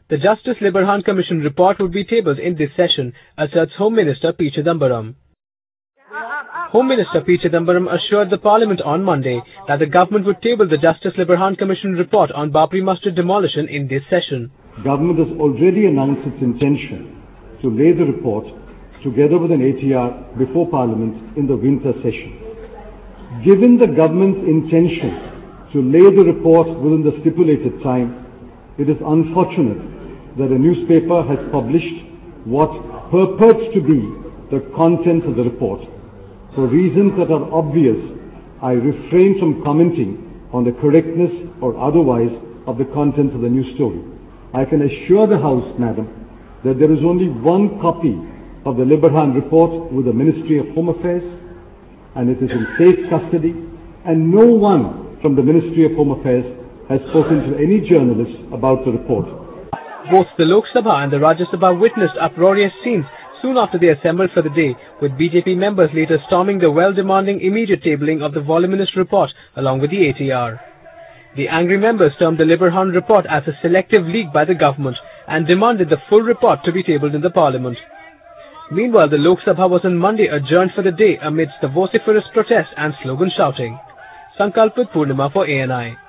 The Justice Librhan Commission report would be tabled in this session, asserts Home Minister P. Chidambaram. Home Minister P. Chidambaram assured the Parliament on Monday that the government would table the Justice Librhan Commission report on Babri Masjid demolition in this session. Government has already announced its intention to lay the report together with an ATR before Parliament in the winter session. Given the government's intention to lay the report within the stipulated time, it is unfortunate that a newspaper has published what purports to be the content of the report. For reasons that are obvious, I refrain from commenting on the correctness or otherwise of the content of the news story. I can assure the House, Madam, that there is only one copy of the Librhan report with the Ministry of Home Affairs, and it is in safe custody, and no one from the Ministry of Home Affairs has spoken to any journalist about the report. Both the Lok Sabha and the Rajya Sabha witnessed uproarious scenes soon after they assembled for the day, with BJP members later storming the well demanding immediate tabling of the voluminous report along with the ATR. The angry members termed the Librhan report as a selective leak by the government and demanded the full report to be tabled in the Parliament. Meanwhile, the Lok Sabha was on Monday adjourned for the day amidst the vociferous protests and slogan shouting. Sankalp with Purnima for ANI.